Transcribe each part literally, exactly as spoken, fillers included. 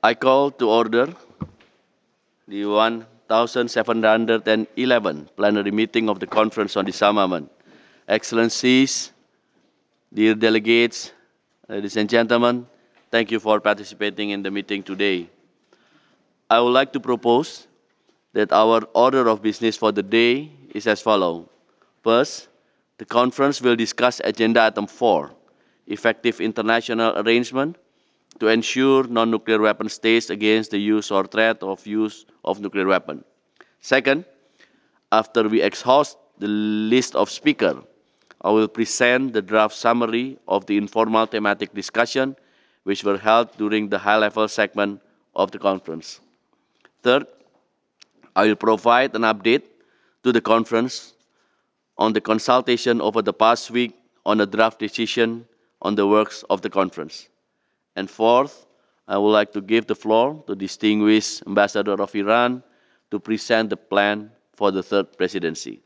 I call to order the one thousand seven hundred eleven plenary meeting of the Conference on Disarmament. Excellencies, dear delegates, ladies and gentlemen, thank you for participating in the meeting today. I would like to propose that our order of business for the day is as follows. First, the conference will discuss agenda item four, effective international arrangement to ensure non-nuclear weapon states against the use or threat of use of nuclear weapon. Second, after we exhaust the list of speakers, I will present the draft summary of the informal thematic discussion which were held during the high-level segment of the conference. Third, I will provide an update to the conference on the consultation over the past week on a draft decision on the works of the conference. And fourth, I would like to give the floor to distinguished Ambassador of Iran to present the plan for the third presidency.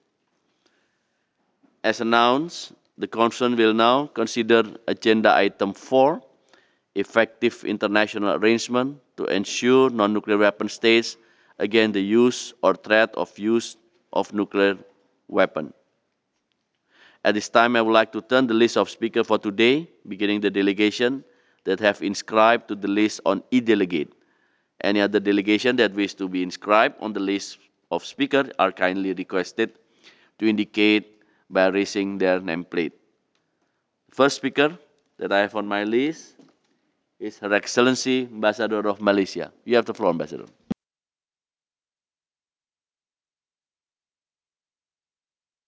As announced, the conference will now consider agenda item four, effective international arrangement to ensure non-nuclear weapon states against the use or threat of use of nuclear weapon. At this time, I would like to turn the list of speakers for today, beginning the delegation that have inscribed to the list on e-delegate. Any other delegation that wish to be inscribed on the list of speakers are kindly requested to indicate by raising their nameplate. First speaker that I have on my list is Her Excellency Ambassador of Malaysia. You have the floor, Ambassador.